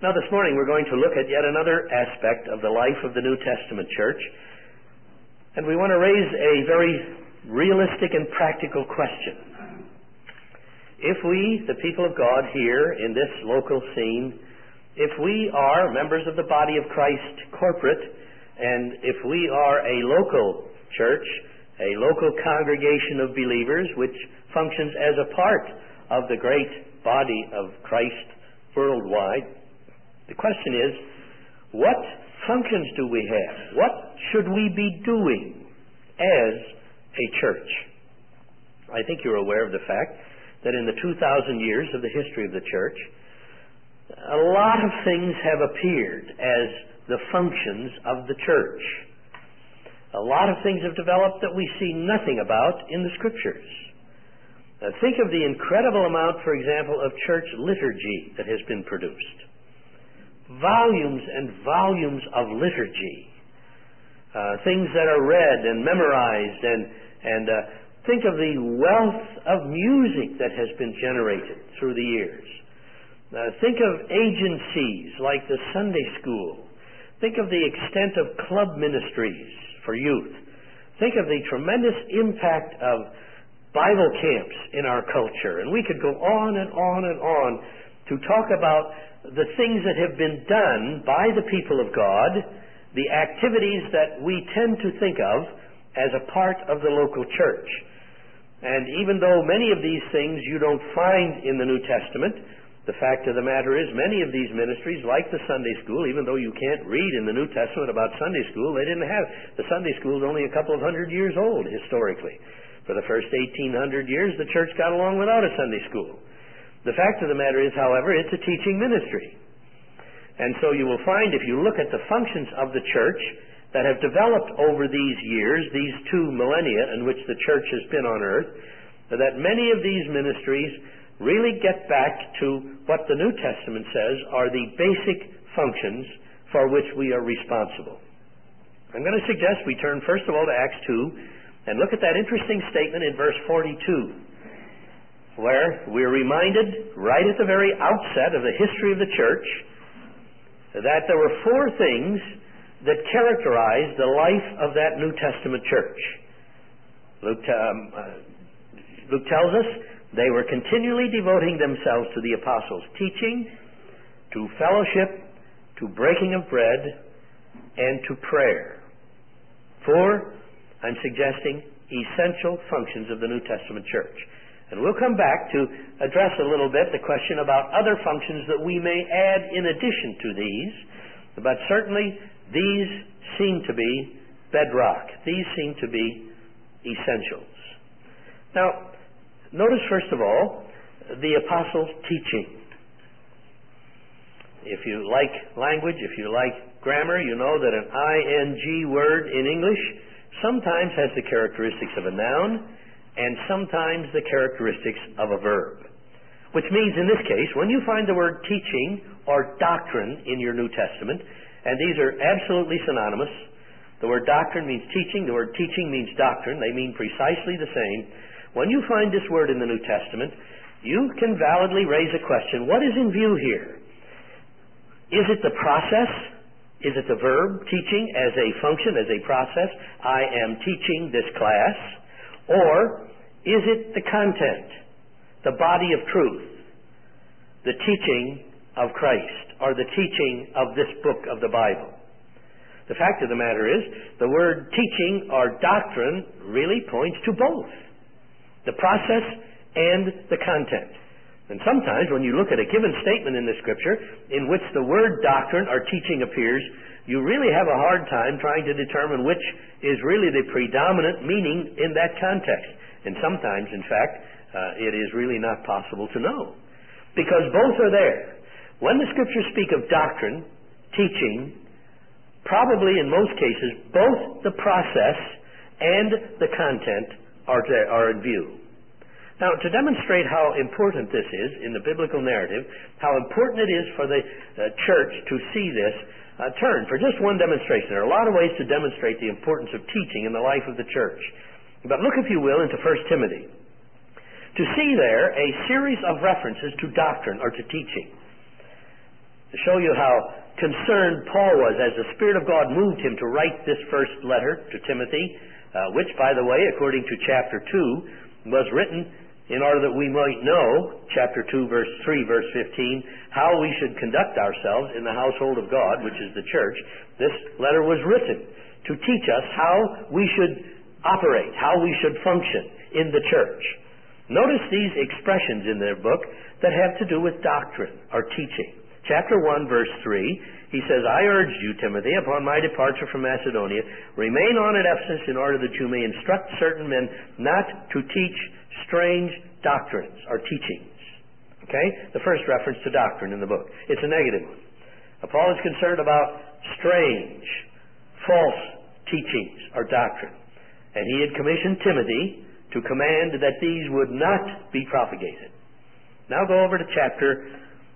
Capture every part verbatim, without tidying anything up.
Now this morning we're going to look at yet another aspect of the life of the New Testament church, and we want to raise a very realistic and practical question. If we, the people of God here in this local scene, if we are members of the body of Christ corporate, and if we are a local church, a local congregation of believers which functions as a part of the great body of Christ worldwide, the question is, what functions do we have? What should we be doing as a church? I think you're aware of the fact that in the two thousand years of the history of the church, a lot of things have appeared as the functions of the church. A lot of things have developed that we see nothing about in the Scriptures. Now, think of the incredible amount, for example, of church liturgy that has been produced. Volumes and volumes of liturgy. Uh, things that are read and memorized, and, and uh, think of the wealth of music that has been generated through the years. Uh, think of agencies like the Sunday School. Think of the extent of club ministries for youth. Think of the tremendous impact of Bible camps in our culture. And we could go on and on and on to talk about the things that have been done by the people of God, the activities that we tend to think of as a part of the local church. And even though many of these things you don't find in the New Testament, the fact of the matter is many of these ministries, like the Sunday School, even though you can't read in the New Testament about Sunday School, they didn't have. The Sunday School is only a couple of hundred years old historically. For the first eighteen hundred years, the church got along without a Sunday School. The fact of the matter is, however, it's a teaching ministry. And so you will find, if you look at the functions of the church that have developed over these years, these two millennia in which the church has been on earth, that many of these ministries really get back to what the New Testament says are the basic functions for which we are responsible. I'm going to suggest we turn first of all to Acts two and look at that interesting statement in verse forty-two, where we're reminded right at the very outset of the history of the church that there were four things that characterized the life of that New Testament church. Luke, um, uh, Luke tells us they were continually devoting themselves to the apostles' teaching, to fellowship, to breaking of bread, and to prayer. Four, I'm suggesting, essential functions of the New Testament church. And we'll come back to address a little bit the question about other functions that we may add in addition to these, but certainly these seem to be bedrock. These seem to be essentials. Now, notice first of all the apostles' teaching. If you like language, if you like grammar, you know that an ing word in English sometimes has the characteristics of a noun, and sometimes the characteristics of a verb. Which means in this case, when you find the word teaching or doctrine in your New Testament, and these are absolutely synonymous, the word doctrine means teaching, the word teaching means doctrine, they mean precisely the same. When you find this word in the New Testament, you can validly raise a question, what is in view here? Is it the process? Is it the verb, teaching, as a function, as a process? I am teaching this class. Or is it the content, the body of truth, the teaching of Christ, or the teaching of this book of the Bible? The fact of the matter is, the word teaching or doctrine really points to both, the process and the content. And sometimes when you look at a given statement in the Scripture in which the word doctrine or teaching appears, you really have a hard time trying to determine which is really the predominant meaning in that context. And sometimes, in fact, uh, it is really not possible to know, because both are there. When the Scriptures speak of doctrine, teaching, probably in most cases, both the process and the content are, there, are in view. Now, to demonstrate how important this is in the biblical narrative, how important it is for the uh, church to see this, uh, turn for just one demonstration. There are a lot of ways to demonstrate the importance of teaching in the life of the church. But look, if you will, into First Timothy. To see there a series of references to doctrine or to teaching. to show you how concerned Paul was as the Spirit of God moved him to write this first letter to Timothy, uh, which, by the way, according to chapter two, was written in order that we might know, chapter two, verse three, verse fifteen, how we should conduct ourselves in the household of God, which is the church. This letter was written to teach us how we should operate, how we should function in the church. Notice these expressions in their book that have to do with doctrine or teaching. Chapter one, verse three, he says, I urge you, Timothy, upon my departure from Macedonia, remain on at Ephesus in order that you may instruct certain men not to teach strange doctrines or teachings. Okay? The first reference to doctrine in the book. It's a negative one. Now, Paul is concerned about strange, false teachings or doctrine. And he had commissioned Timothy to command that these would not be propagated. Now go over to chapter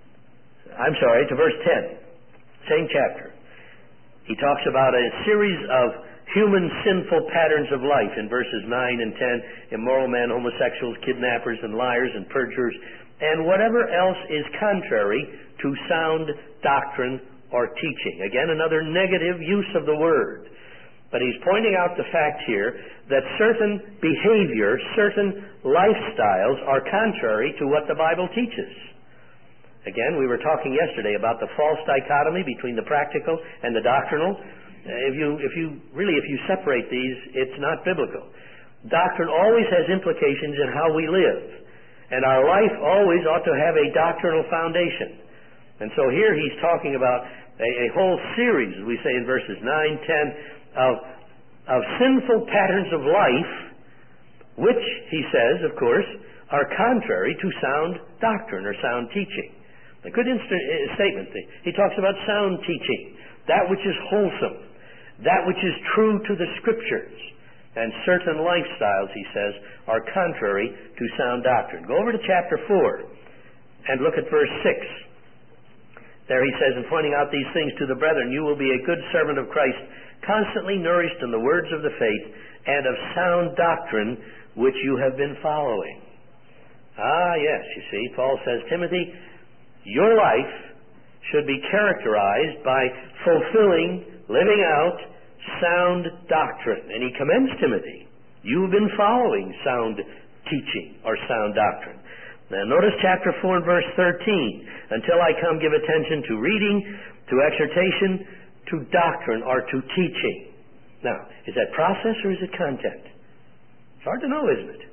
I'm sorry, to verse ten, same chapter. He talks about a series of human sinful patterns of life in verses nine and ten, immoral men, homosexuals, kidnappers, and liars, and perjurers, and whatever else is contrary to sound doctrine or teaching. Again, another negative use of the word. But he's pointing out the fact here that certain behavior, certain lifestyles are contrary to what the Bible teaches. Again, we were talking yesterday about the false dichotomy between the practical and the doctrinal. If you, if you, really, if you separate these, it's not biblical. Doctrine always has implications in how we live. And our life always ought to have a doctrinal foundation. And so here he's talking about a, a whole series, as we say in verses nine, ten, of, of sinful patterns of life, which, he says, of course, are contrary to sound doctrine or sound teaching. A good inst- statement. He talks about sound teaching, that which is wholesome, that which is true to the Scriptures. And certain lifestyles, he says, are contrary to sound doctrine. Go over to chapter four and look at verse six. There he says, in pointing out these things to the brethren, you will be a good servant of Christ, constantly nourished in the words of the faith and of sound doctrine which you have been following. Ah, yes, you see, Paul says, Timothy, your life should be characterized by fulfilling, living out sound doctrine. And he commends Timothy. You've been following sound teaching or sound doctrine. Now notice chapter four and verse thirteen. Until I come, give attention to reading, to exhortation, to doctrine or to teaching. Now, is that process or is it content? It's hard to know, isn't it?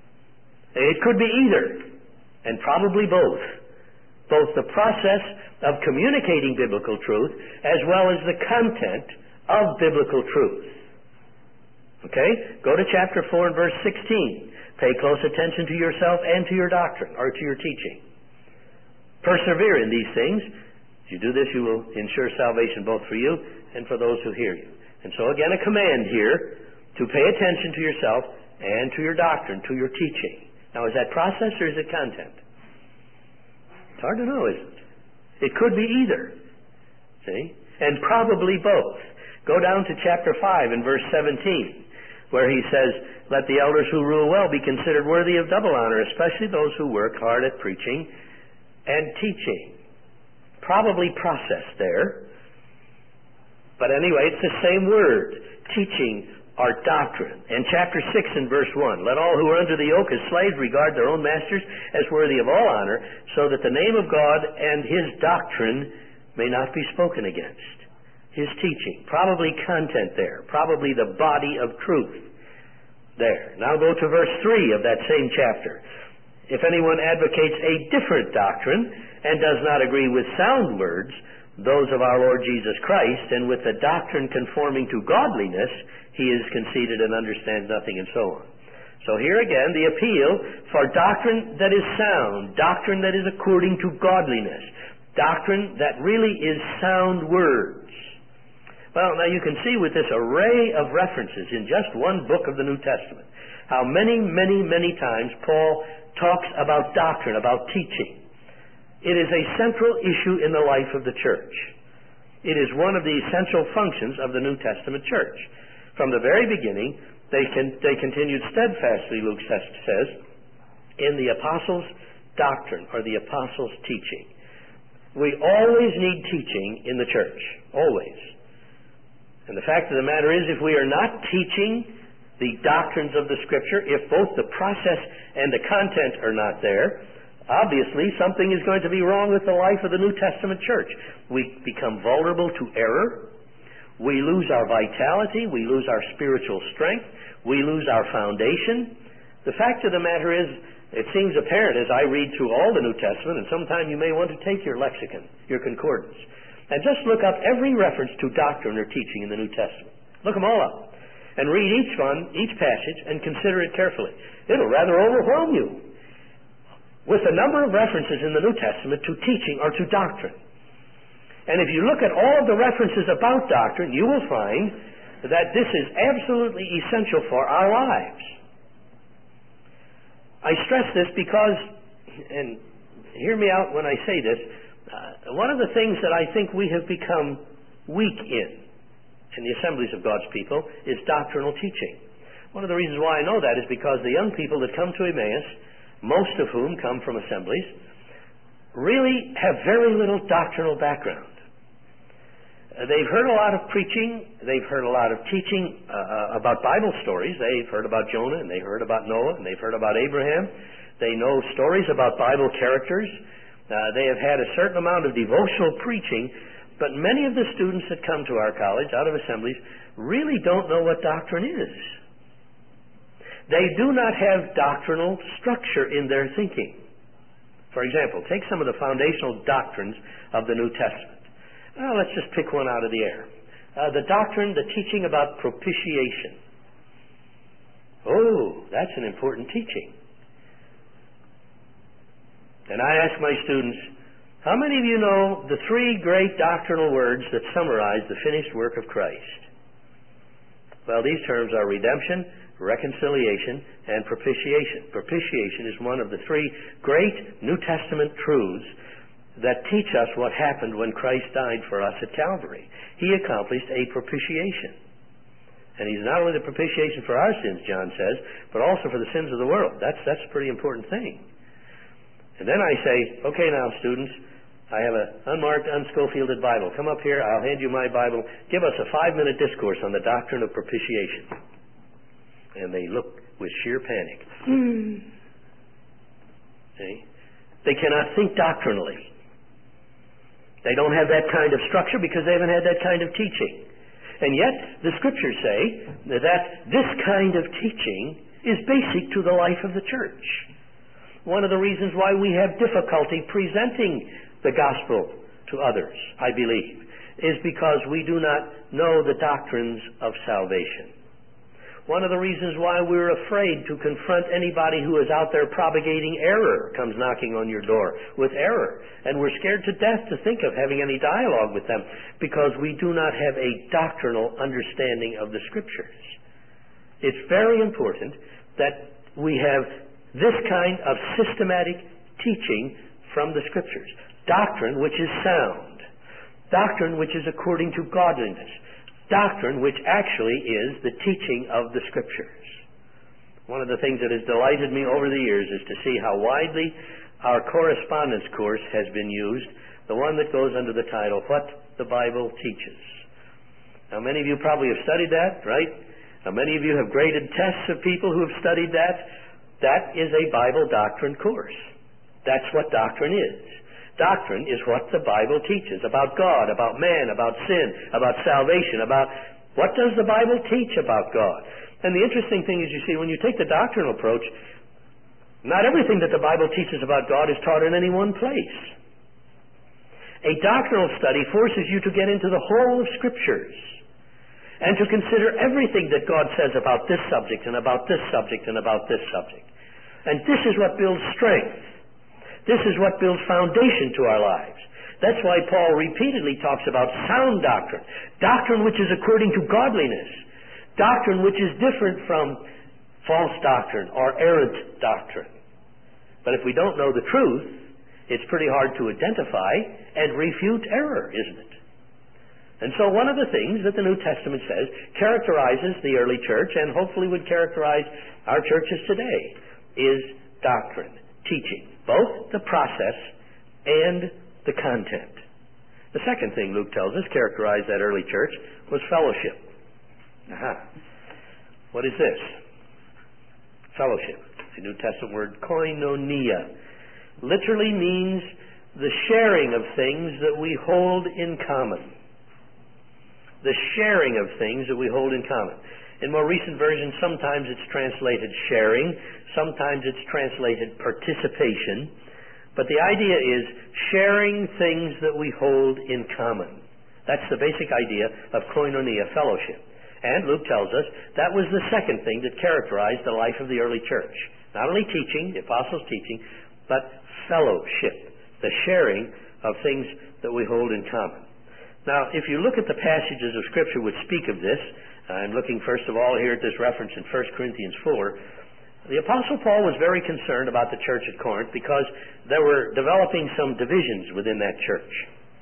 It could be either, and probably both. Both the process of communicating biblical truth as well as the content of biblical truth. Okay? Go to chapter four and verse sixteen. Pay close attention to yourself and to your doctrine or to your teaching. Persevere in these things. If you do this, you will ensure salvation both for you and for those who hear you. And so again, a command here to pay attention to yourself and to your doctrine, to your teaching. Now, is that process or is it content? It's hard to know, isn't it? It could be either. See? And probably both. Go down to chapter five and verse seventeen, where he says, let the elders who rule well be considered worthy of double honor, especially those who work hard at preaching and teaching. Probably process there. But anyway, it's the same word. Teaching or doctrine. In chapter six and verse one, let all who are under the yoke as slaves regard their own masters as worthy of all honor, so that the name of God and His doctrine may not be spoken against. His teaching. Probably content there. Probably the body of truth there. Now go to verse three of that same chapter. If anyone advocates a different doctrine and does not agree with sound words, those of our Lord Jesus Christ, and with the doctrine conforming to godliness, he is conceited and understands nothing, and so on. So here again, the appeal for doctrine that is sound, doctrine that is according to godliness, doctrine that really is sound words. Well, now you can see with this array of references in just one book of the New Testament, how many, many, many times Paul talks about doctrine, about teaching. It is a central issue in the life of the church. It is one of the essential functions of the New Testament church. From the very beginning, they, can, they continued steadfastly, Luke says, in the apostles' doctrine or the apostles' teaching. We always need teaching in the church. Always. And the fact of the matter is, if we are not teaching the doctrines of the Scripture, if both the process and the content are not there, obviously something is going to be wrong with the life of the New Testament church. We become vulnerable to error. We lose our vitality. We lose our spiritual strength. We lose our foundation. The fact of the matter is, it seems apparent as I read through all the New Testament, and sometime you may want to take your lexicon, your concordance, and just look up every reference to doctrine or teaching in the New Testament. Look them all up. And read each one, each passage, and consider it carefully. It'll rather overwhelm you with the number of references in the New Testament to teaching or to doctrine. And if you look at all of the references about doctrine, you will find that this is absolutely essential for our lives. I stress this because, and hear me out when I say this, uh, one of the things that I think we have become weak in, in the assemblies of God's people, is doctrinal teaching. One of the reasons why I know that is because the young people that come to Emmaus, most of whom come from assemblies, really have very little doctrinal background. Uh, they've heard a lot of preaching, they've heard a lot of teaching uh, about Bible stories. They've heard about Jonah, and they've heard about Noah, and they've heard about Abraham. They know stories about Bible characters. Uh, they have had a certain amount of devotional preaching, but many of the students that come to our college out of assemblies really don't know what doctrine is. They do not have doctrinal structure in their thinking. For example, take some of the foundational doctrines of the New Testament. Well, let's just pick one out of the air. Uh, the doctrine, the teaching about propitiation. Oh, that's an important teaching. And I ask my students, how many of you know the three great doctrinal words that summarize the finished work of Christ? Well, these terms are redemption, reconciliation, and propitiation. Propitiation is one of the three great New Testament truths that teach us what happened when Christ died for us at Calvary. He accomplished a propitiation. And He's not only the propitiation for our sins, John says, but also for the sins of the world. That's, that's a pretty important thing. And then I say, okay now, students, I have an unmarked, unscofielded Bible. Come up here, I'll hand you my Bible. Give us a five-minute discourse on the doctrine of propitiation. And they look with sheer panic. Mm. See? They cannot think doctrinally. They don't have that kind of structure because they haven't had that kind of teaching. And yet, the Scriptures say that this kind of teaching is basic to the life of the church. One of the reasons why we have difficulty presenting the gospel to others, I believe, is because we do not know the doctrines of salvation. One of the reasons why we're afraid to confront anybody who is out there propagating error, comes knocking on your door with error, and we're scared to death to think of having any dialogue with them because we do not have a doctrinal understanding of the Scriptures. It's very important that we have this kind of systematic teaching from the Scriptures. Doctrine which is sound. Doctrine which is according to godliness. Doctrine which actually is the teaching of the Scriptures. One of the things that has delighted me over the years is to see how widely our correspondence course has been used, the one that goes under the title, What the Bible Teaches. Now, many of you probably have studied that, right? Now, many of you have graded tests of people who have studied that. That is a Bible doctrine course. That's what doctrine is. Doctrine is what the Bible teaches about God, about man, about sin, about salvation, about what does the Bible teach about God. And the interesting thing is, you see, when you take the doctrinal approach, not everything that the Bible teaches about God is taught in any one place. A doctrinal study forces you to get into the whole of Scriptures and to consider everything that God says about this subject and about this subject and about this subject. And this is what builds strength. This is what builds foundation to our lives. That's why Paul repeatedly talks about sound doctrine, doctrine which is according to godliness, doctrine which is different from false doctrine or errant doctrine. But if we don't know the truth, it's pretty hard to identify and refute error, isn't it? And so one of the things that the New Testament says characterizes the early church and hopefully would characterize our churches today is doctrine, teaching, both the process and the content. The second thing Luke tells us characterized that early church was fellowship. Aha. What is this? Fellowship. The New Testament word koinonia literally means the sharing of things that we hold in common. The sharing of things that we hold in common. In more recent versions, sometimes it's translated sharing, sometimes it's translated participation, but the idea is sharing things that we hold in common. That's the basic idea of koinonia, fellowship. And Luke tells us that was the second thing that characterized the life of the early church. Not only teaching, the apostles' teaching, but fellowship, the sharing of things that we hold in common. Now, if you look at the passages of Scripture which speak of this, I'm looking first of all here at this reference in First Corinthians four, the Apostle Paul was very concerned about the church at Corinth because there were developing some divisions within that church.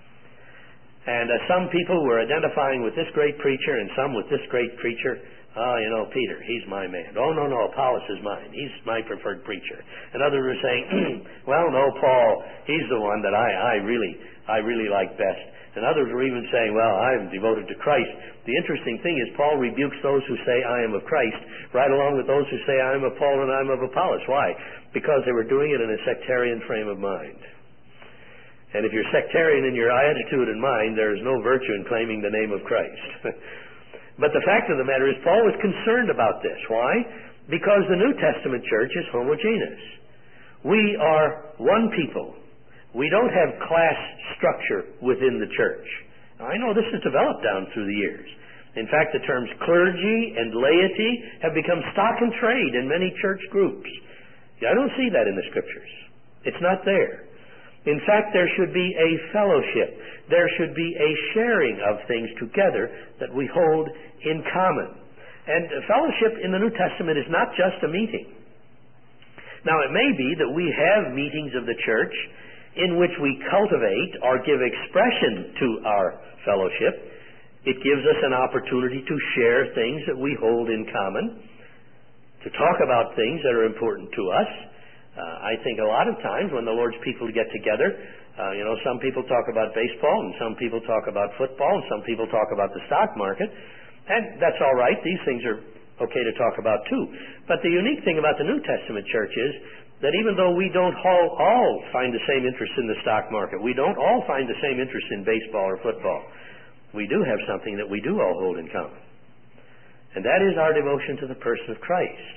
And uh, some people were identifying with this great preacher and some with this great preacher. Oh, you know, Peter, he's my man. Oh, no, no, Apollos is mine. He's my preferred preacher. And others were saying, well, no, Paul, he's the one that I, I really, I really like best. And others were even saying, well, I'm devoted to Christ. The interesting thing is Paul rebukes those who say, I am of Christ, right along with those who say, I am of Paul and I am of Apollos. Why? Because they were doing it in a sectarian frame of mind. And if you're sectarian in your attitude and mind, there is no virtue in claiming the name of Christ. But the fact of the matter is Paul was concerned about this. Why? Because the New Testament church is homogeneous. We are one people. We don't have class structure within the church. Now, I know this has developed down through the years. In fact, the terms clergy and laity have become stock and trade in many church groups. I don't see that in the Scriptures. It's not there. In fact, there should be a fellowship. There should be a sharing of things together that we hold in common. And fellowship in the New Testament is not just a meeting. Now, it may be that we have meetings of the church in which we cultivate or give expression to our fellowship. It gives us an opportunity to share things that we hold in common, to talk about things that are important to us. Uh, I think a lot of times when the Lord's people get together, uh, you know, some people talk about baseball and some people talk about football and some people talk about the stock market, and that's all right. These things are okay to talk about too. But the unique thing about the New Testament church is that even though we don't all, all find the same interest in the stock market, we don't all find the same interest in baseball or football, we do have something that we do all hold in common. And that is our devotion to the person of Christ.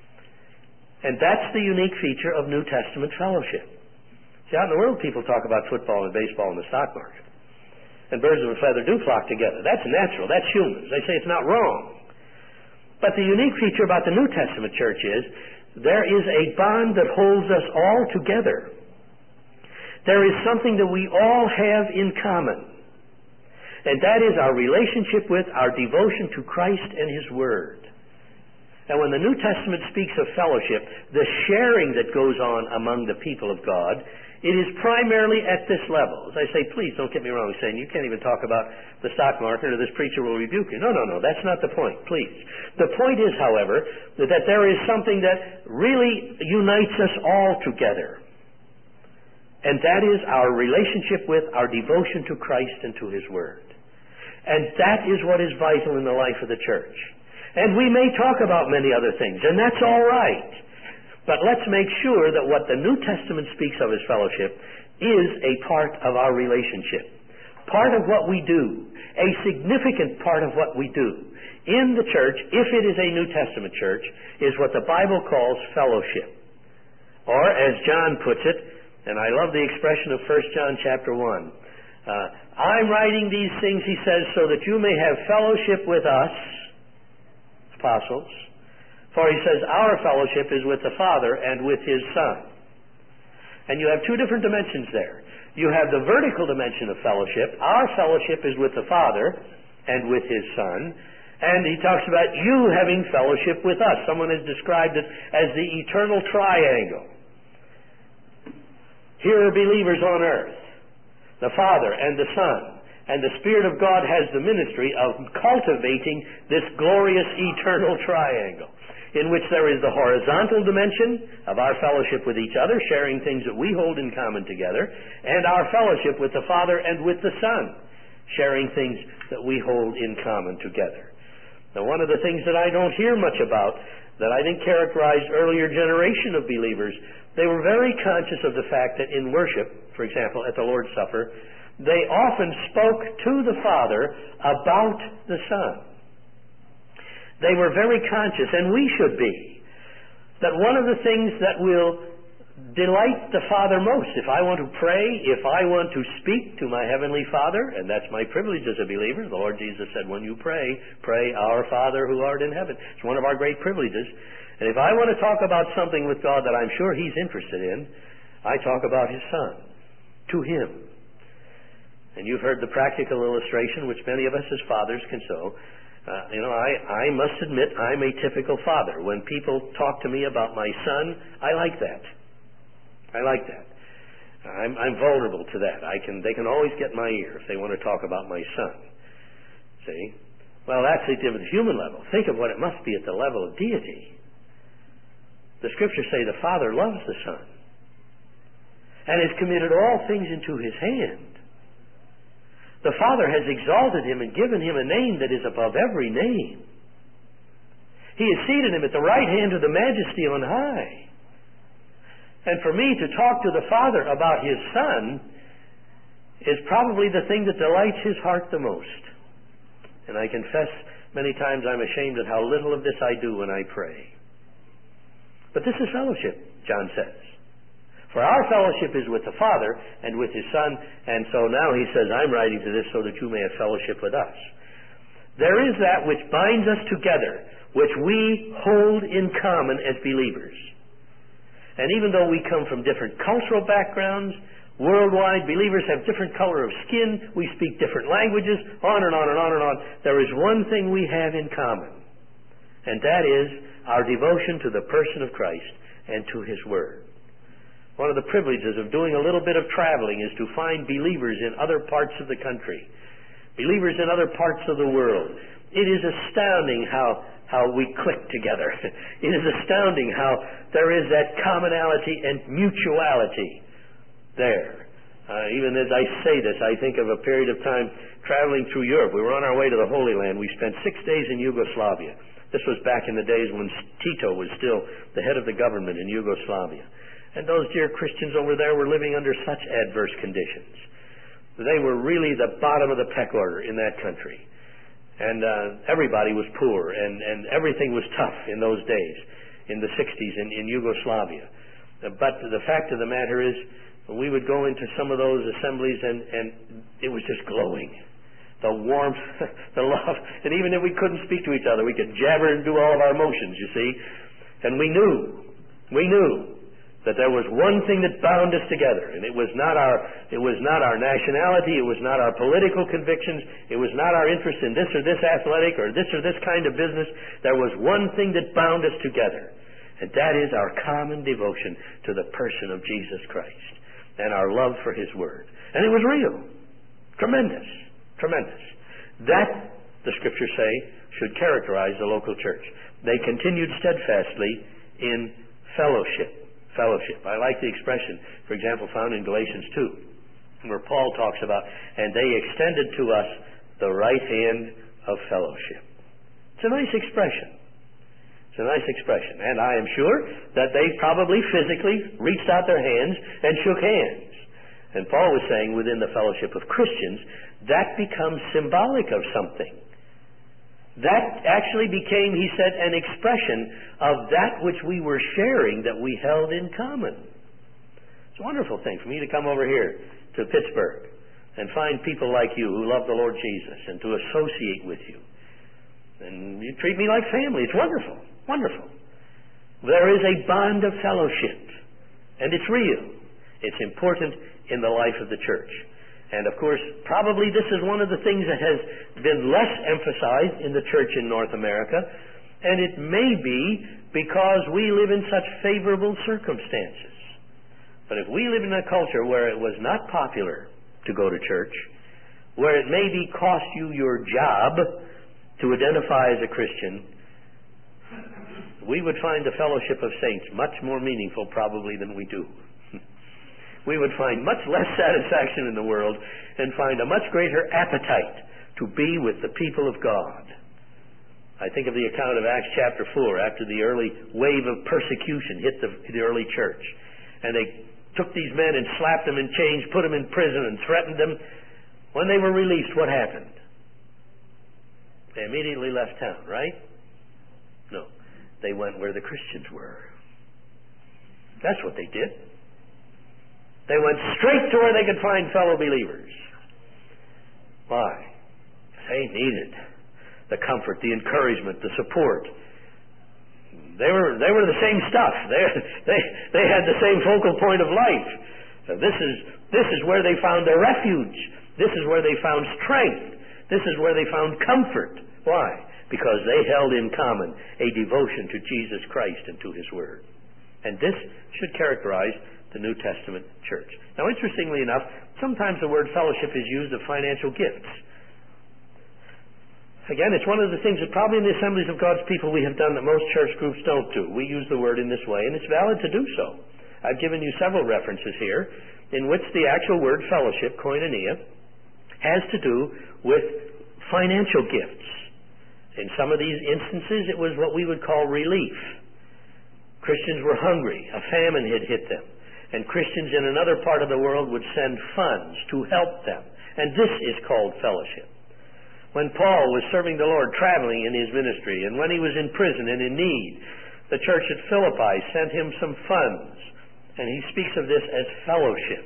And that's the unique feature of New Testament fellowship. See, out in the world people talk about football and baseball and the stock market. And birds of a feather do flock together. That's natural. That's humans. They say it's not wrong. But the unique feature about the New Testament church is there is a bond that holds us all together. There is something that we all have in common. And that is our relationship with, our devotion to Christ and His Word. And when the New Testament speaks of fellowship, the sharing that goes on among the people of God, it is primarily at this level. As I say, please don't get me wrong saying you can't even talk about the stock market or this preacher will rebuke you. No, no, no, that's not the point, please. The point is, however, that there is something that really unites us all together. And that is our relationship with, our devotion to Christ and to His Word. And that is what is vital in the life of the church. And we may talk about many other things, and that's all right. But let's make sure that what the New Testament speaks of as fellowship is a part of our relationship. Part of what we do, a significant part of what we do in the church, if it is a New Testament church, is what the Bible calls fellowship. Or, as John puts it, and I love the expression of First John chapter one, uh, I'm writing these things, he says, so that you may have fellowship with us, apostles. For he says, our fellowship is with the Father and with His Son. And you have two different dimensions there. You have the vertical dimension of fellowship. Our fellowship is with the Father and with His Son. And he talks about you having fellowship with us. Someone has described it as the eternal triangle. Here are believers on earth, the Father and the Son. And the Spirit of God has the ministry of cultivating this glorious eternal triangle. in which there is the horizontal dimension of our fellowship with each other, sharing things that we hold in common together, and our fellowship with the Father and with the Son, sharing things that we hold in common together. Now, one of the things that I don't hear much about, that I think characterized earlier generation of believers, they were very conscious of the fact that in worship, for example, at the Lord's Supper, they often spoke to the Father about the Son. They were very conscious, and we should be, that one of the things that will delight the Father most, if I want to pray, if I want to speak to my Heavenly Father, and that's my privilege as a believer. The Lord Jesus said, when you pray, pray, Our Father who art in heaven. It's one of our great privileges. And if I want to talk about something with God that I'm sure He's interested in, I talk about His Son, to Him. And you've heard the practical illustration, which many of us as fathers can so. Uh, you know, I, I must admit I'm a typical father. When people talk to me about my son, I like that. I like that. I'm, I'm vulnerable to that. I can, they can always get my ear if they want to talk about my son. See? Well, that's at the human level. Think of what it must be at the level of deity. The Scriptures say the Father loves the Son and has committed all things into His hand. The Father has exalted Him and given Him a name that is above every name. He has seated Him at the right hand of the Majesty on high. And for me to talk to the Father about His Son is probably the thing that delights His heart the most. And I confess many times I'm ashamed at how little of this I do when I pray. But this is fellowship, John says. For our fellowship is with the Father and with His Son, and so now he says, I'm writing to this so that you may have fellowship with us. There is that which binds us together, which we hold in common as believers. And even though we come from different cultural backgrounds, worldwide, believers have different color of skin, we speak different languages, on and on and on and on, there is one thing we have in common, and that is our devotion to the person of Christ and to His Word. One of the privileges of doing a little bit of traveling is to find believers in other parts of the country, believers in other parts of the world. It is astounding how, how we click together. It is astounding how there is that commonality and mutuality there. Uh, even as I say this, I think of a period of time traveling through Europe. We were on our way to the Holy Land. We spent six days in Yugoslavia. This was back in the days when Tito was still the head of the government in Yugoslavia. And those dear Christians over there were living under such adverse conditions. They were really the bottom of the peck order in that country. And uh, everybody was poor, and, and everything was tough in those days, in the sixties in, in Yugoslavia. Uh, but the fact of the matter is, we would go into some of those assemblies, and, and it was just glowing. The warmth, the love. And even if we couldn't speak to each other, we could jabber and do all of our motions, you see. And we knew, we knew that there was one thing that bound us together, and it was not our it was not our nationality, it was not our political convictions, it was not our interest in this or this athletic or this or this kind of business. There was one thing that bound us together, and that is our common devotion to the person of Jesus Christ and our love for His Word. And it was real. Tremendous. Tremendous. That, the Scriptures say, should characterize the local church. They continued steadfastly in fellowship. Fellowship. I like the expression, for example, found in Galatians two, where Paul talks about, and they extended to us the right hand of fellowship. It's a nice expression. It's a nice expression. And I am sure that they probably physically reached out their hands and shook hands. And Paul was saying within the fellowship of Christians, that becomes symbolic of something. That actually became, he said, an expression of that which we were sharing that we held in common. It's a wonderful thing for me to come over here to Pittsburgh and find people like you who love the Lord Jesus and to associate with you. And you treat me like family. It's wonderful. Wonderful. There is a bond of fellowship, and it's real. It's important in the life of the church. And of course, probably this is one of the things that has been less emphasized in the church in North America, and it may be because we live in such favorable circumstances. But if we live in a culture where it was not popular to go to church, where it maybe cost you your job to identify as a Christian, we would find the fellowship of saints much more meaningful probably than we do. We would find much less satisfaction in the world and find a much greater appetite to be with the people of God. I think of the account of Acts chapter four, after the early wave of persecution hit the, the early church. And they took these men and slapped them in chains, put them in prison, and threatened them. When they were released, what happened? They immediately left town, right? No. They went where the Christians were. That's what they did. They went straight to where they could find fellow believers. Why? They needed the comfort, the encouragement, the support. They were they were the same stuff. They they they had the same focal point of life. So this is this is where they found their refuge. This is where they found strength. This is where they found comfort. Why? Because they held in common a devotion to Jesus Christ and to His Word. And this should characterize the New Testament church. Now, interestingly enough, sometimes the word fellowship is used of financial gifts. Again, it's one of the things that probably in the assemblies of God's people we have done that most church groups don't do. We use the word in this way, and it's valid to do so. I've given you several references here in which the actual word fellowship, koinonia, has to do with financial gifts. In some of these instances, it was what we would call relief. Christians were hungry. A famine had hit them. And Christians in another part of the world would send funds to help them. And this is called fellowship. When Paul was serving the Lord, traveling in his ministry, and when he was in prison and in need, the church at Philippi sent him some funds. And he speaks of this as fellowship.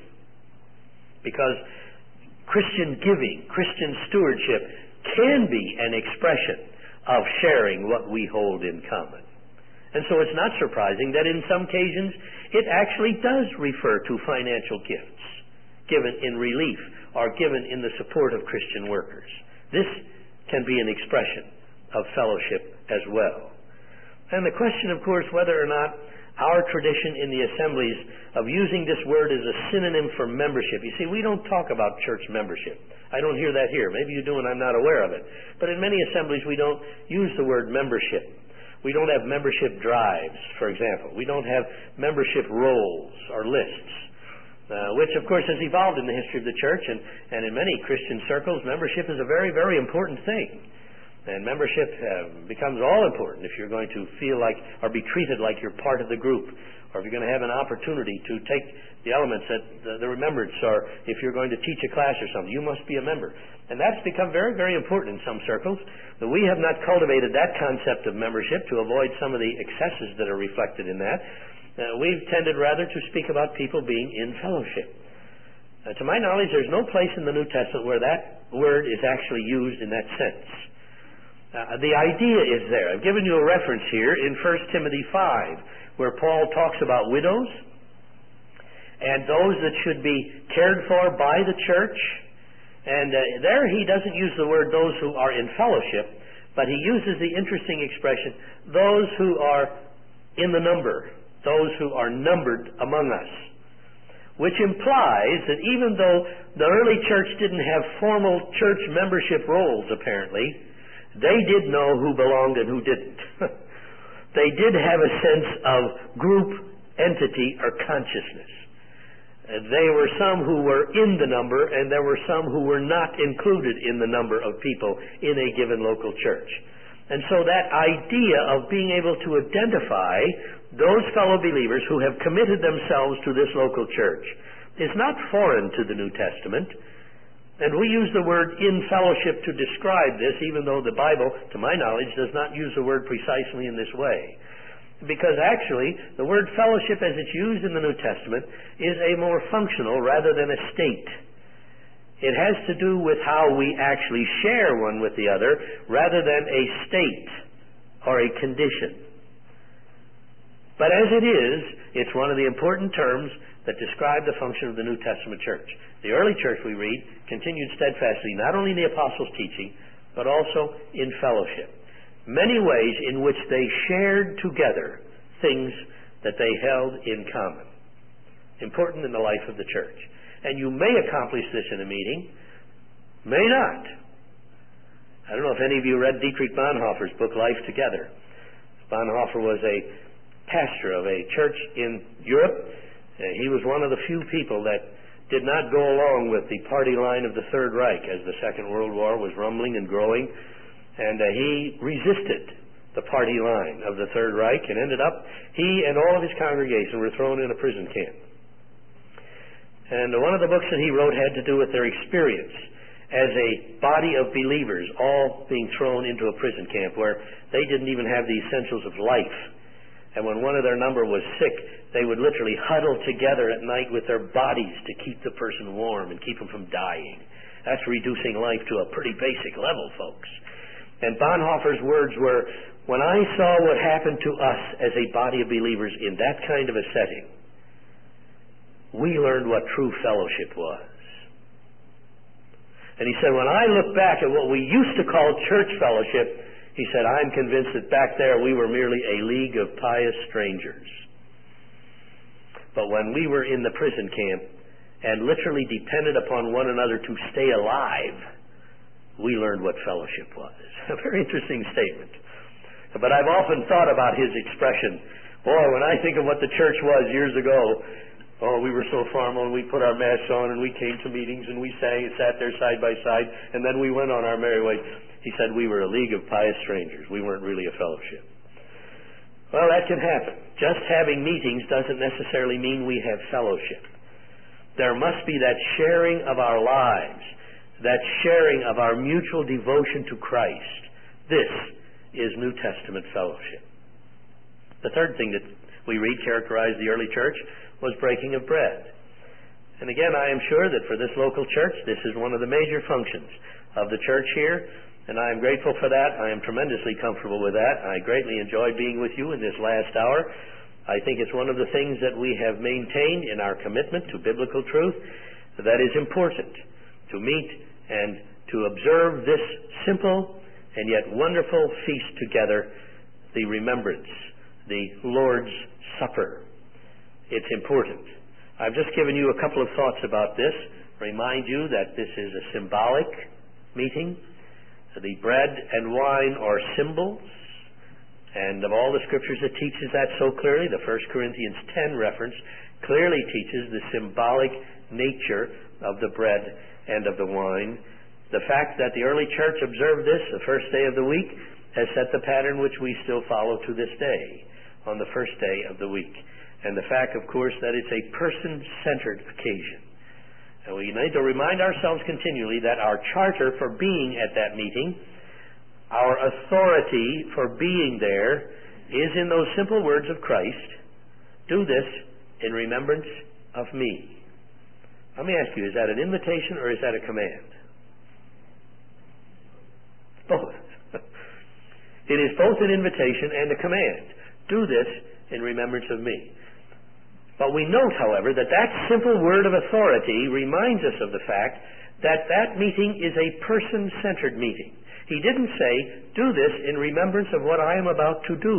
Because Christian giving, Christian stewardship can be an expression of sharing what we hold in common. And so it's not surprising that in some occasions it actually does refer to financial gifts given in relief or given in the support of Christian workers. This can be an expression of fellowship as well. And the question, of course, whether or not our tradition in the assemblies of using this word as a synonym for membership. You see, we don't talk about church membership. I don't hear that here. Maybe you do and I'm not aware of it. But in many assemblies we don't use the word membership. We don't have membership drives, for example. We don't have membership rolls or lists, uh, which, of course, has evolved in the history of the church. And, and in many Christian circles, membership is a very, very important thing. And membership uh, becomes all important if you're going to feel like or be treated like you're part of the group, or if you're going to have an opportunity to take the elements at the, the remembrance, or if you're going to teach a class or something, you must be a member. And that's become very, very important in some circles. But we have not cultivated that concept of membership to avoid some of the excesses that are reflected in that. Uh, we've tended rather to speak about people being in fellowship. Uh, to my knowledge, there's no place in the New Testament where that word is actually used in that sense. Uh, the idea is there. I've given you a reference here in First Timothy five, where Paul talks about widows and those that should be cared for by the church. And uh, there he doesn't use the word those who are in fellowship, but he uses the interesting expression, those who are in the number, those who are numbered among us. Which implies that even though the early church didn't have formal church membership rolls, apparently, they did know who belonged and who didn't. They did have a sense of group, entity, or consciousness. Uh, they were some who were in the number, and there were some who were not included in the number of people in a given local church. And so that idea of being able to identify those fellow believers who have committed themselves to this local church is not foreign to the New Testament. And we use the word in fellowship to describe this, even though the Bible, to my knowledge, does not use the word precisely in this way. Because actually, the word fellowship as it's used in the New Testament is a more functional rather than a state. It has to do with how we actually share one with the other rather than a state or a condition. But as it is, it's one of the important terms that describe the function of the New Testament church. The early church, we read, continued steadfastly not only in the apostles' teaching, but also in fellowship. Many ways in which they shared together things that they held in common. Important in the life of the church. And you may accomplish this in a meeting, may not. I don't know if any of you read Dietrich Bonhoeffer's book, Life Together. Bonhoeffer was a pastor of a church in Europe. Uh, he was one of the few people that did not go along with the party line of the Third Reich as the Second World War was rumbling and growing. And uh, he resisted the party line of the Third Reich and ended up, he and all of his congregation were thrown in a prison camp. And uh, one of the books that he wrote had to do with their experience as a body of believers all being thrown into a prison camp where they didn't even have the essentials of life. And when one of their number was sick, they would literally huddle together at night with their bodies to keep the person warm and keep them from dying. That's reducing life to a pretty basic level, folks. And Bonhoeffer's words were, when I saw what happened to us as a body of believers in that kind of a setting, we learned what true fellowship was. And he said, when I look back at what we used to call church fellowship, he said, I'm convinced that back there we were merely a league of pious strangers. But when we were in the prison camp and literally depended upon one another to stay alive, we learned what fellowship was. A very interesting statement. But I've often thought about his expression. Boy, when I think of what the church was years ago, oh, we were so formal, and we put our masks on, and we came to meetings, and we sang and sat there side by side, and then we went on our merry way. He said we were a league of pious strangers. We weren't really a fellowship. Well, that can happen. Just having meetings doesn't necessarily mean we have fellowship. There must be that sharing of our lives, that sharing of our mutual devotion to Christ. This is New Testament fellowship. The third thing that we read characterized the early church was breaking of bread. And again, I am sure that for this local church, this is one of the major functions of the church here, and I am grateful for that. I am tremendously comfortable with that. I greatly enjoyed being with you in this last hour. I think it's one of the things that we have maintained in our commitment to biblical truth that is important, to meet and to observe this simple and yet wonderful feast together, the remembrance, the Lord's Supper. It's important. I've just given you a couple of thoughts about this. Remind you that this is a symbolic meeting. The bread and wine are symbols. And of all the scriptures that teaches that so clearly, the First Corinthians ten reference clearly teaches the symbolic nature of the bread and of the wine. The fact that the early church observed this the first day of the week has set the pattern which we still follow to this day on the first day of the week. And the fact, of course, that it's a person-centered occasion. And we need to remind ourselves continually that our charter for being at that meeting, our authority for being there, is in those simple words of Christ, do this in remembrance of me. Let me ask you, is that an invitation or is that a command? Both. It is both an invitation and a command. Do this in remembrance of me. But we note, however, that that simple word of authority reminds us of the fact that that meeting is a person-centered meeting. He didn't say, do this in remembrance of what I am about to do.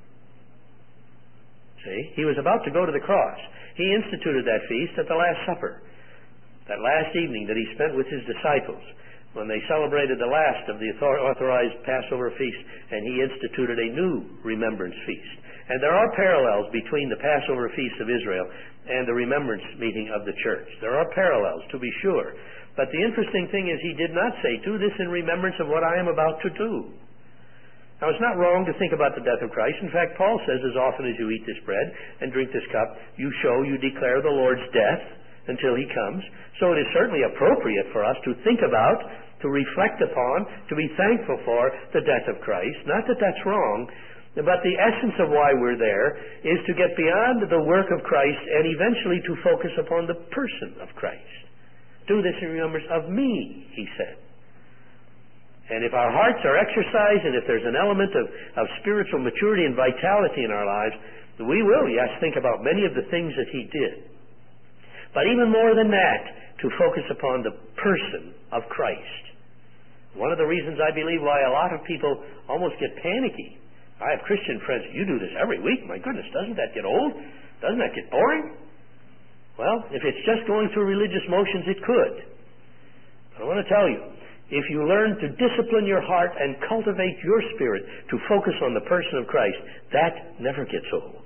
See? He was about to go to the cross. He instituted that feast at the Last Supper, that last evening that he spent with his disciples when they celebrated the last of the authorized Passover feast, and he instituted a new remembrance feast. And there are parallels between the Passover feast of Israel and the remembrance meeting of the church. There are parallels, to be sure. But the interesting thing is he did not say, do this in remembrance of what I am about to do. Now, it's not wrong to think about the death of Christ. In fact, Paul says, as often as you eat this bread and drink this cup, you show, you declare the Lord's death until he comes. So it is certainly appropriate for us to think about, to reflect upon, to be thankful for the death of Christ. Not that that's wrong, but the essence of why we're there is to get beyond the work of Christ and eventually to focus upon the person of Christ. Do this in remembrance of me, he said. And if our hearts are exercised and if there's an element of, of spiritual maturity and vitality in our lives, we will, yes, think about many of the things that he did. But even more than that, to focus upon the person of Christ. One of the reasons I believe why a lot of people almost get panicky. I have Christian friends, you do this every week. My goodness, doesn't that get old? Doesn't that get boring? Well, if it's just going through religious motions, it could. But I want to tell you, if you learn to discipline your heart and cultivate your spirit to focus on the person of Christ, that never gets old.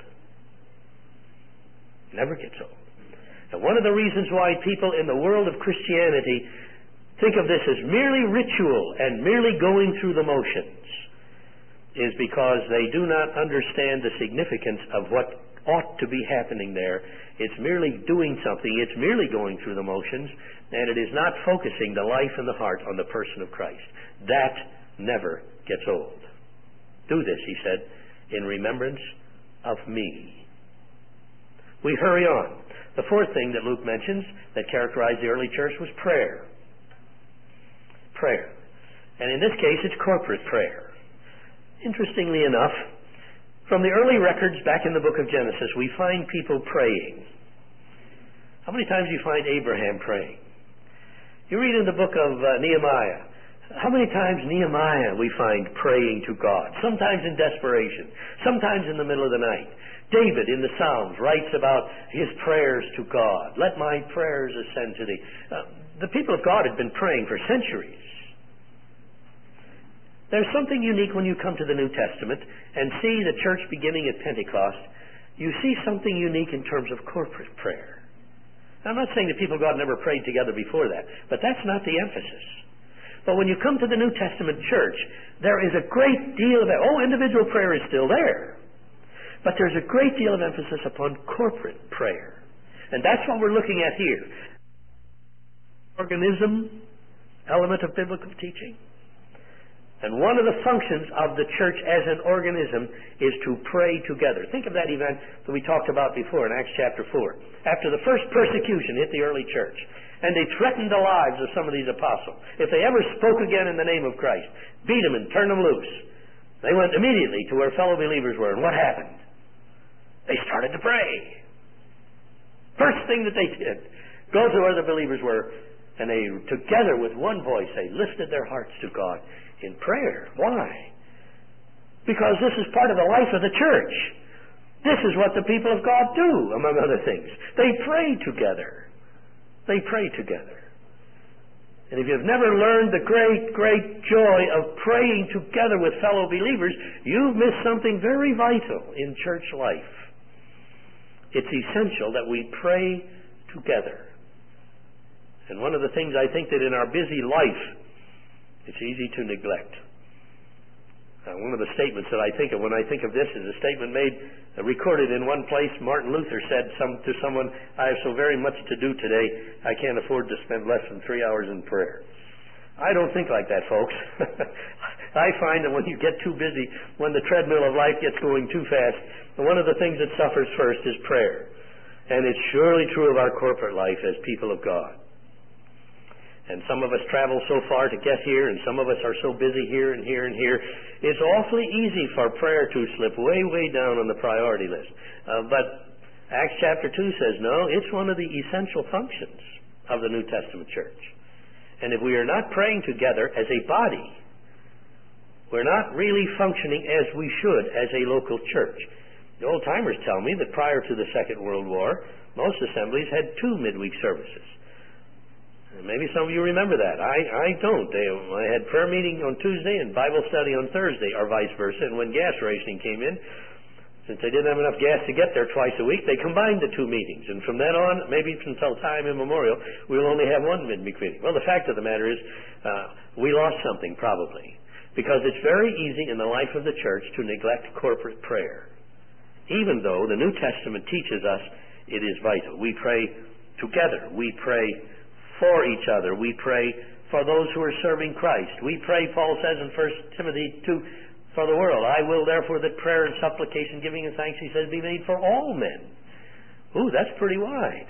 Never gets old. And one of the reasons why people in the world of Christianity think of this as merely ritual and merely going through the motions is because they do not understand the significance of what ought to be happening there. It's merely doing something. It's merely going through the motions, and it is not focusing the life and the heart on the person of Christ. That never gets old. Do this, he said, in remembrance of me. We hurry on. The fourth thing that Luke mentions that characterized the early church was prayer. Prayer. And in this case, it's corporate prayer. Interestingly enough, from the early records back in the book of Genesis, we find people praying. How many times do you find Abraham praying? You read in the book of uh, Nehemiah. How many times Nehemiah we find praying to God? Sometimes in desperation. Sometimes in the middle of the night. David in the Psalms writes about his prayers to God. Let my prayers ascend to thee. Uh, the people of God had been praying for centuries. There's something unique when you come to the New Testament and see the church beginning at Pentecost. You see something unique in terms of corporate prayer. Now, I'm not saying the people of God never prayed together before that, but that's not the emphasis. But when you come to the New Testament church, there is a great deal of, oh, individual prayer is still there. But there's a great deal of emphasis upon corporate prayer. And that's what we're looking at here. Organism element of biblical teaching. And one of the functions of the church as an organism is to pray together. Think of that event that we talked about before in Acts chapter four. After the first persecution hit the early church, and they threatened the lives of some of these apostles. If they ever spoke again in the name of Christ, beat them and turn them loose. They went immediately to where fellow believers were, and what happened? They started to pray. First thing that they did, go to where the believers were, and they, together with one voice, they lifted their hearts to God in prayer. Why? Because this is part of the life of the church. This is what the people of God do, among other things. They pray together. They pray together. And if you've never learned the great, great joy of praying together with fellow believers, you've missed something very vital in church life. It's essential that we pray together. And one of the things I think that in our busy life, it's easy to neglect. Uh, one of the statements that I think of when I think of this is a statement made, uh, recorded in one place. Martin Luther said some, to someone, I have so very much to do today, I can't afford to spend less than three hours in prayer. I don't think like that, folks. I find that when you get too busy, when the treadmill of life gets going too fast, one of the things that suffers first is prayer. And it's surely true of our corporate life as people of God. And some of us travel so far to get here, and some of us are so busy here and here and here. It's awfully easy for prayer to slip way, way down on the priority list. Uh, but Acts chapter two says, no, it's one of the essential functions of the New Testament church. And if we are not praying together as a body, we're not really functioning as we should as a local church. The old-timers tell me that prior to the Second World War, most assemblies had two midweek services. Maybe some of you remember that. I, I don't. They, I had prayer meeting on Tuesday and Bible study on Thursday, or vice versa. And when gas rationing came in, since they didn't have enough gas to get there twice a week, they combined the two meetings. And from then on, maybe until time immemorial, we'll only have one midweek meeting. Well, the fact of the matter is, uh, we lost something probably. Because it's very easy in the life of the church to neglect corporate prayer. Even though the New Testament teaches us it is vital. We pray together. We pray for each other. We pray for those who are serving Christ. We pray, Paul says in First Timothy two, for the world. I will therefore that prayer and supplication, giving and thanks, he says, be made for all men. Ooh, that's pretty wide.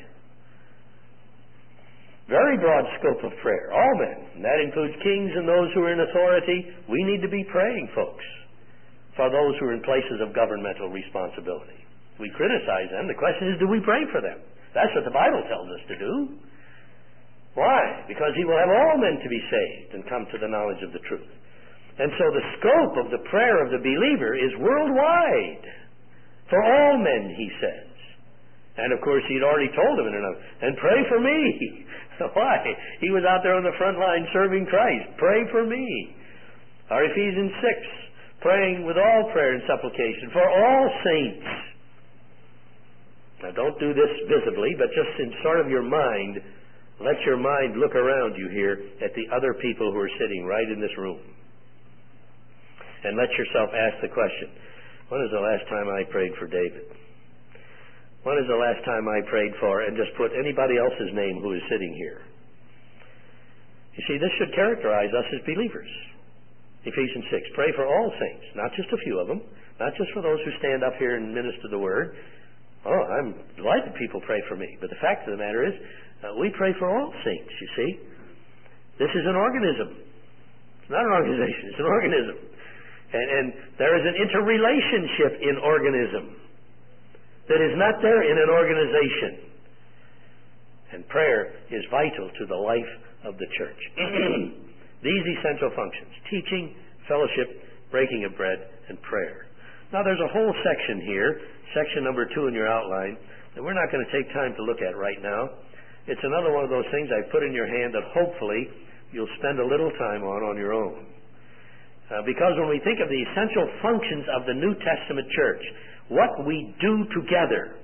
Very broad scope of prayer. All men. And that includes kings and those who are in authority. We need to be praying, folks, for those who are in places of governmental responsibility. We criticize them. The question is, do we pray for them? That's what the Bible tells us to do. Why? Because he will have all men to be saved and come to the knowledge of the truth. And so the scope of the prayer of the believer is worldwide. For all men, he says. And of course, he'd already told him in another, and pray for me. Why? He was out there on the front line serving Christ. Pray for me. Or Ephesians six, praying with all prayer and supplication for all saints. Now, don't do this visibly, but just in sort of your mind, let your mind look around you here at the other people who are sitting right in this room. And let yourself ask the question, when is the last time I prayed for David? When is the last time I prayed for, and just put anybody else's name who is sitting here? You see, this should characterize us as believers. Ephesians six, pray for all saints, not just a few of them, not just for those who stand up here and minister the word. Oh, I'm delighted people pray for me. But the fact of the matter is, uh, we pray for all saints, you see. This is an organism. It's not an organization, it's an organism. And, and there is an interrelationship in organism that is not there in an organization. And prayer is vital to the life of the church. These essential functions: teaching, fellowship, breaking of bread, and prayer. Now there's a whole section here, section number two in your outline, that we're not going to take time to look at right now. It's another one of those things I put in your hand that hopefully you'll spend a little time on on your own. Uh, because when we think of the essential functions of the New Testament church, what we do together,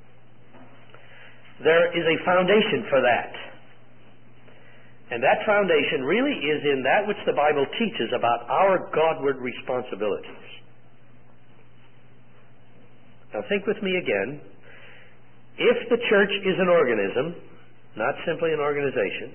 there is a foundation for that. And that foundation really is in that which the Bible teaches about our Godward responsibilities. Now think with me again. If the church is an organism, not simply an organization,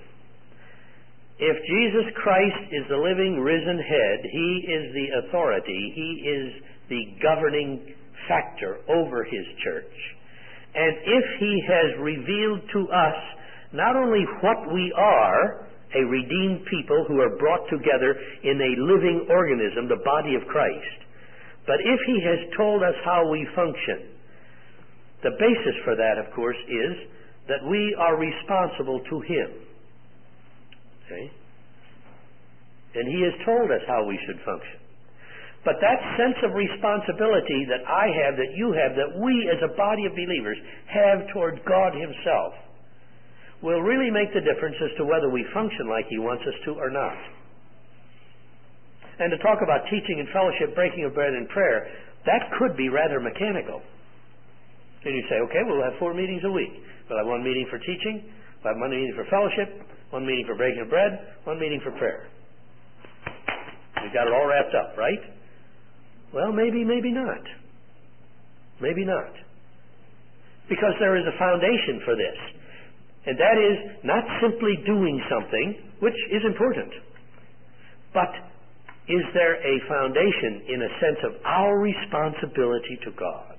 if Jesus Christ is the living, risen head, He is the authority, He is the governing factor over His church. And if He has revealed to us not only what we are, a redeemed people who are brought together in a living organism, the body of Christ, but if He has told us how we function, the basis for that, of course, is that we are responsible to Him. Okay? And He has told us how we should function. But that sense of responsibility that I have, that you have, that we as a body of believers have toward God Himself will really make the difference as to whether we function like He wants us to or not. And to talk about teaching and fellowship, breaking of bread and prayer, that could be rather mechanical. And you say, okay, we'll have four meetings a week. We'll have one meeting for teaching, we'll have one meeting for fellowship, one meeting for breaking of bread, one meeting for prayer. We've got it all wrapped up, right? Well, maybe, maybe not. Maybe not. Because there is a foundation for this. And that is not simply doing something, which is important, but is there a foundation in a sense of our responsibility to God?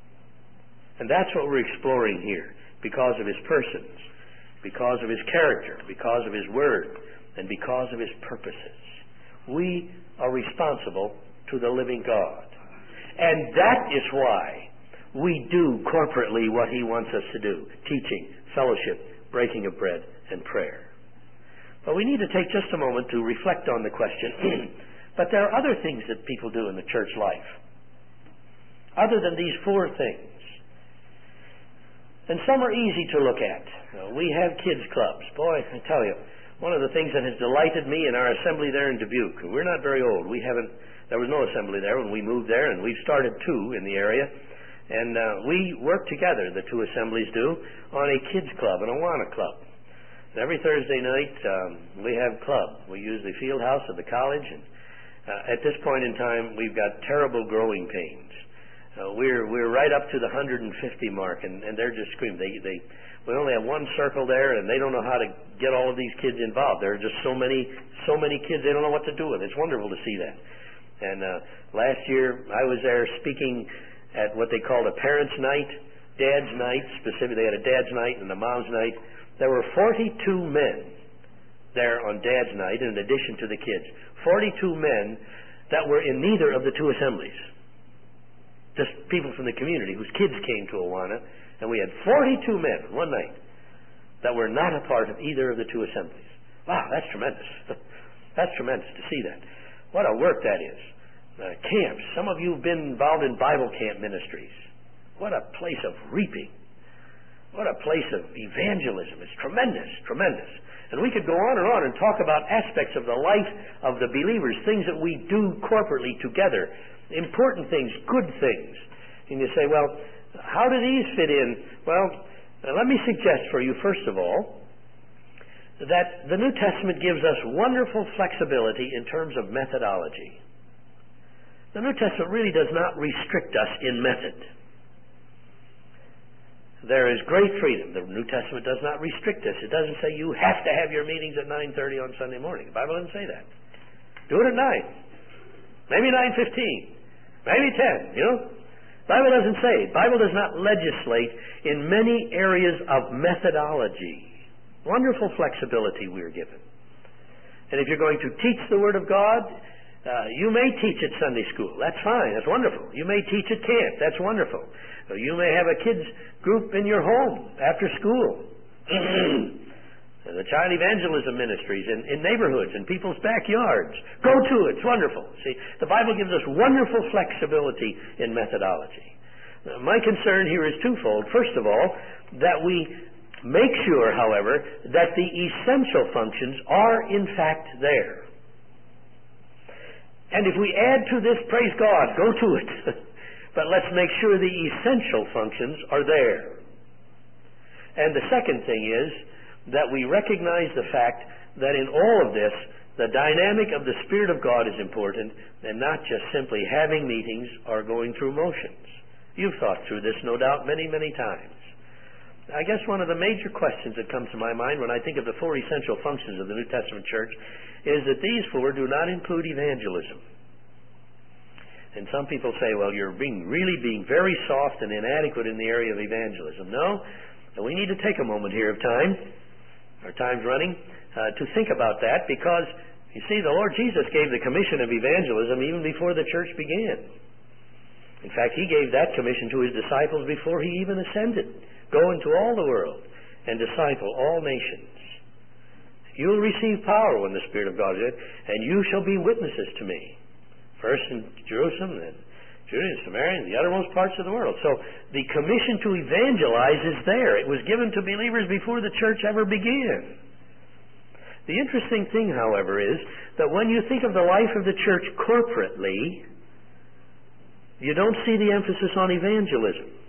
And that's what we're exploring here, because of His persons, because of His character, because of His word, and because of His purposes. We are responsible to the living God. And that is why we do corporately what He wants us to do: teaching, fellowship, breaking of bread, and prayer. But we need to take just a moment to reflect on the question, but there are other things that people do in the church life, other than these four things. And some are easy to look at. Uh, we have kids clubs. Boy, I tell you, one of the things that has delighted me in our assembly there in Dubuque, we're not very old. We haven't, there was no assembly there when we moved there, and we've started two in the area. And uh, we work together, the two assemblies do, on a kids club, an Awana club. And every Thursday night, um, we have club. We use the field house of the college, and uh, at this point in time, we've got terrible growing pains. Uh, we're we're right up to the one hundred fifty mark, and, and they're just screaming. They they we only have one circle there, and they don't know how to get all of these kids involved. There are just so many so many kids. They don't know what to do with it. It's wonderful to see that. And uh, last year, I was there speaking at what they called a parents' night, dad's night. Specifically, they had a dad's night and a mom's night. There were forty-two men there on dad's night, in addition to the kids. forty-two men that were in neither of the two assemblies. Just people from the community whose kids came to Awana, and we had forty-two men one night that were not a part of either of the two assemblies. Wow, that's tremendous. That's tremendous to see that. What a work that is. Uh, camps. Some of you have been involved in Bible camp ministries. What a place of reaping. What a place of evangelism. It's tremendous, tremendous. And we could go on and on and talk about aspects of the life of the believers, things that we do corporately together, important things, good things. And you say, well, how do these fit in? Well, let me suggest for you, first of all, that the New Testament gives us wonderful flexibility in terms of methodology. The New Testament really does not restrict us in method. There is great freedom. The New Testament does not restrict us. It doesn't say you have to have your meetings at nine thirty on Sunday morning. The Bible doesn't say that. Do it at nine. Maybe nine fifteen. Maybe ten, you know. The Bible doesn't say. The Bible does not legislate in many areas of methodology. Wonderful flexibility we're given. And if you're going to teach the Word of God, uh, you may teach at Sunday school. That's fine. That's wonderful. You may teach at camp. That's wonderful. You may have a kids group in your home after school. The child evangelism ministries in, in neighborhoods, in people's backyards. Go to it. It's wonderful. See, the Bible gives us wonderful flexibility in methodology. Now, my concern here is twofold. First of all, that we make sure, however, that the essential functions are in fact there. And if we add to this, praise God, go to it. But let's make sure the essential functions are there. And the second thing is that we recognize the fact that in all of this, the dynamic of the Spirit of God is important, and not just simply having meetings or going through motions. You've thought through this, no doubt, many, many times. I guess one of the major questions that comes to my mind when I think of the four essential functions of the New Testament church is that these four do not include evangelism. And some people say, well, you're being really being very soft and inadequate in the area of evangelism. No, and we need to take a moment here of time, our time's running, uh, to think about that, because, you see, the Lord Jesus gave the commission of evangelism even before the church began. In fact, He gave that commission to His disciples before He even ascended. Go into all the world and disciple all nations. You will receive power when the Spirit of God is in, and you shall be witnesses to me. First in Jerusalem, then Judea and Samaria, and the uttermost parts of the world. So the commission to evangelize is there. It was given to believers before the church ever began. The interesting thing, however, is that when you think of the life of the church corporately, you don't see the emphasis on evangelism.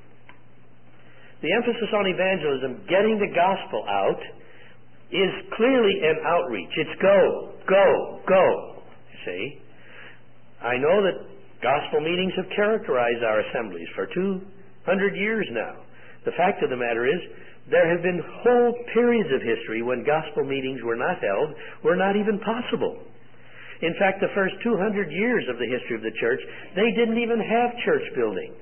The emphasis on evangelism, getting the gospel out, is clearly an outreach. It's go, go, go. You see? I know that gospel meetings have characterized our assemblies for two hundred years now. The fact of the matter is, there have been whole periods of history when gospel meetings were not held, were not even possible. In fact, the first two hundred years of the history of the church, they didn't even have church buildings.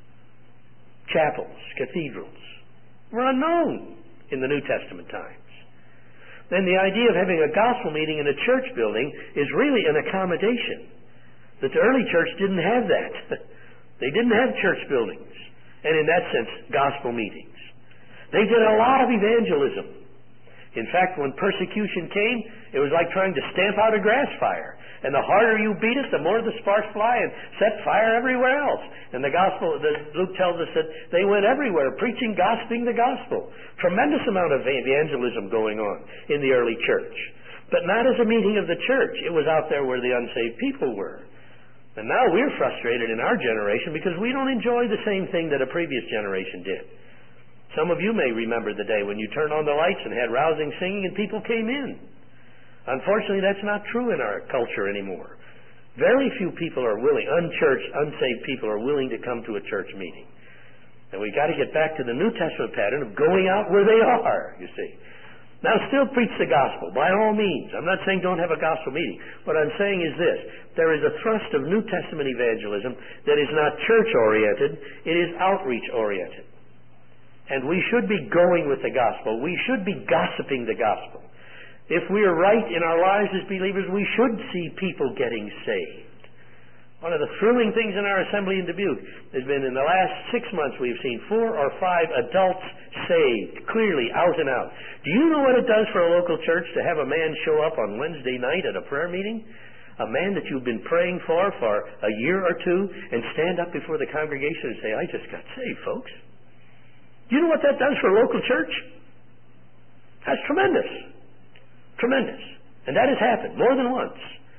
Chapels, cathedrals were unknown in the New Testament times. Then the idea of having a gospel meeting in a church building is really an accommodation. That the early church didn't have that. They didn't have church buildings, and in that sense, gospel meetings. They did a lot of evangelism. In fact, when persecution came, it was like trying to stamp out a grass fire. And the harder you beat it, the more the sparks fly and set fire everywhere else. And the gospel, the, Luke tells us that they went everywhere, preaching, gossiping the gospel. Tremendous amount of evangelism going on in the early church. But not as a meeting of the church. It was out there where the unsaved people were. And now we're frustrated in our generation because we don't enjoy the same thing that a previous generation did. Some of you may remember the day when you turned on the lights and had rousing singing and people came in. Unfortunately, that's not true in our culture anymore. Very few people are willing, unchurched, unsaved people are willing to come to a church meeting. And we've got to get back to the New Testament pattern of going out where they are, you see. Now, still preach the gospel, by all means. I'm not saying don't have a gospel meeting. What I'm saying is this. There is a thrust of New Testament evangelism that is not church-oriented, it is outreach-oriented. And we should be going with the gospel. We should be gossiping the gospel. If we are right in our lives as believers, we should see people getting saved. One of the thrilling things in our assembly in Dubuque has been in the last six months we've seen four or five adults saved, clearly out and out. Do you know what it does for a local church to have a man show up on Wednesday night at a prayer meeting? A man that you've been praying for for a year or two and stand up before the congregation and say, I just got saved, folks. You know what that does for a local church? That's tremendous. Tremendous. And that has happened more than once.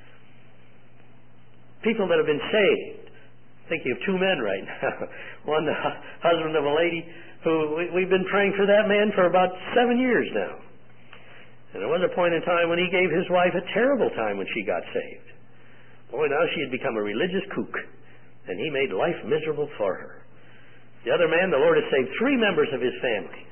People that have been saved. Thinking of two men right now. One, the husband of a lady who we, we've been praying for that man for about seven years now. And there was a point in time when he gave his wife a terrible time when she got saved. Boy, now she had become a religious kook. And he made life miserable for her. The other man, the Lord has saved three members of his family.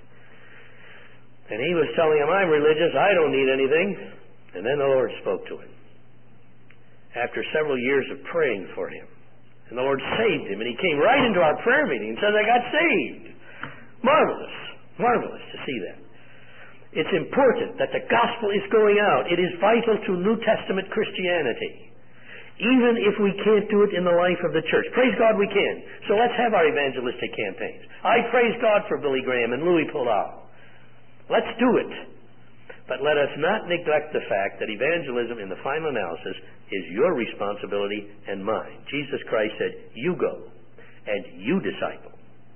And he was telling him, I'm religious, I don't need anything. And then the Lord spoke to him. After several years of praying for him. And the Lord saved him. And he came right into our prayer meeting and said, I got saved. Marvelous. Marvelous to see that. It's important that the gospel is going out. It is vital to New Testament Christianity. Even if we can't do it in the life of the church. Praise God we can. So let's have our evangelistic campaigns. I praise God for Billy Graham and Louis Palau. Let's do it. But let us not neglect the fact that evangelism in the final analysis is your responsibility and mine. Jesus Christ said, you go and you disciple.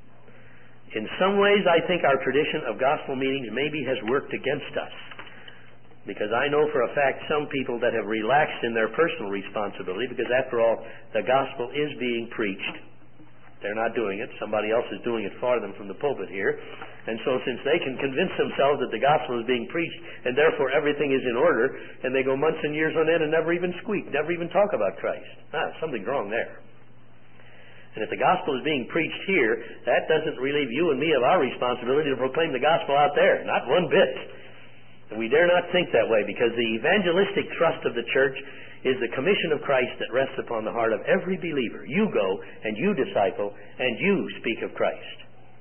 In some ways, I think our tradition of gospel meetings maybe has worked against us. Because I know for a fact some people that have relaxed in their personal responsibility, because after all, the gospel is being preached. They're not doing it. Somebody else is doing it for them from the pulpit here. And so since they can convince themselves that the gospel is being preached and therefore everything is in order, and they go months and years on end and never even squeak, never even talk about Christ. Ah, something's wrong there. And if the gospel is being preached here, that doesn't relieve you and me of our responsibility to proclaim the gospel out there. Not one bit. And we dare not think that way, because the evangelistic thrust of the church is the commission of Christ that rests upon the heart of every believer. You go and you disciple and you speak of Christ.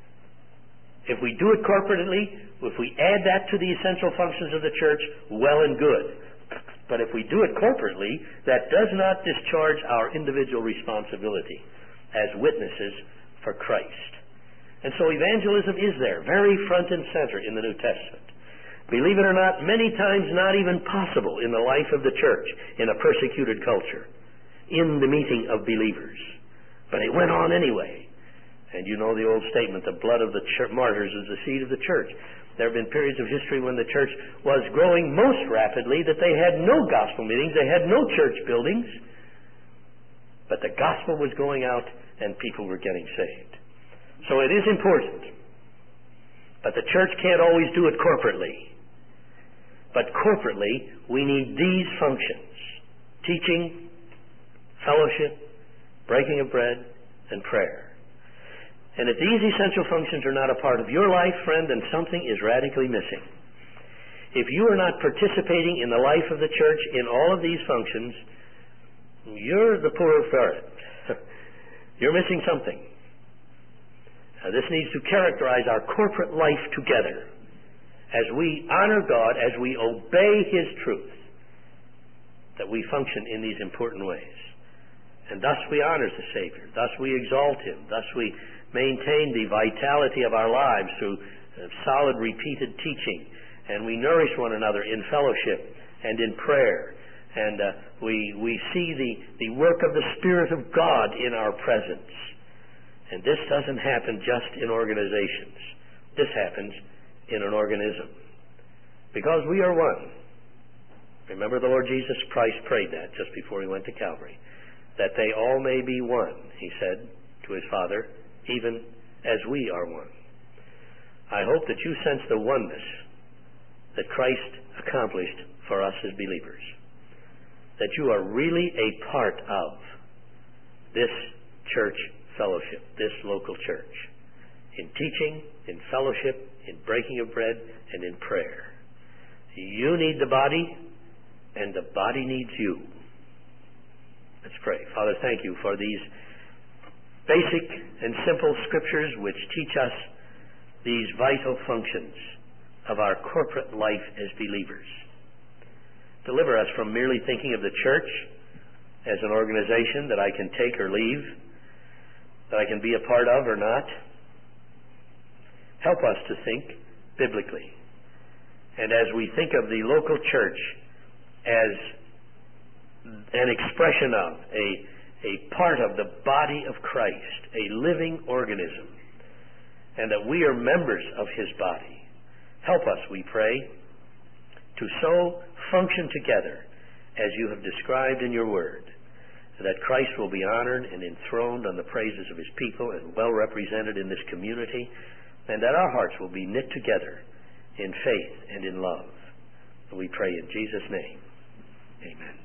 If we do it corporately, if we add that to the essential functions of the church, well and good. But if we do it corporately, that does not discharge our individual responsibility as witnesses for Christ. And so evangelism is there, very front and center in the New Testament. Believe it or not, many times not even possible in the life of the church in a persecuted culture, in the meeting of believers. But it went on anyway. And you know the old statement, the blood of the ch- martyrs is the seed of the church. There have been periods of history when the church was growing most rapidly, that they had no gospel meetings, they had no church buildings, but the gospel was going out and people were getting saved. So it is important. But the church can't always do it corporately. But corporately, we need these functions: teaching, fellowship, breaking of bread, and prayer. And if these essential functions are not a part of your life, friend, then something is radically missing. If you are not participating in the life of the church in all of these functions, you're the poor ferret. You're missing something. Now, this needs to characterize our corporate life together as we honor God, as we obey His truth, that we function in these important ways. And thus we honor the Savior. Thus we exalt Him. Thus we maintain the vitality of our lives through uh, solid, repeated teaching. And we nourish one another in fellowship and in prayer. And uh, we, we see the, the work of the Spirit of God in our presence. And this doesn't happen just in organizations. This happens in an organism. Because we are one. Remember, the Lord Jesus Christ prayed that just before He went to Calvary. That they all may be one, He said to His Father, even as we are one. I hope that you sense the oneness that Christ accomplished for us as believers. That you are really a part of this church fellowship, this local church. In teaching, in fellowship, in breaking of bread, and in prayer. You need the body, and the body needs you. Let's pray. Father, thank you for these basic and simple scriptures which teach us these vital functions of our corporate life as believers. Deliver us from merely thinking of the church as an organization that I can take or leave, that I can be a part of or not. Help us to think biblically. And as we think of the local church as an expression of, a, a part of the body of Christ, a living organism, and that we are members of his body. Help us, we pray, to so function together as you have described in your word, that Christ will be honored and enthroned on the praises of his people and well represented in this community, and that our hearts will be knit together in faith and in love. We pray in Jesus' name. Amen.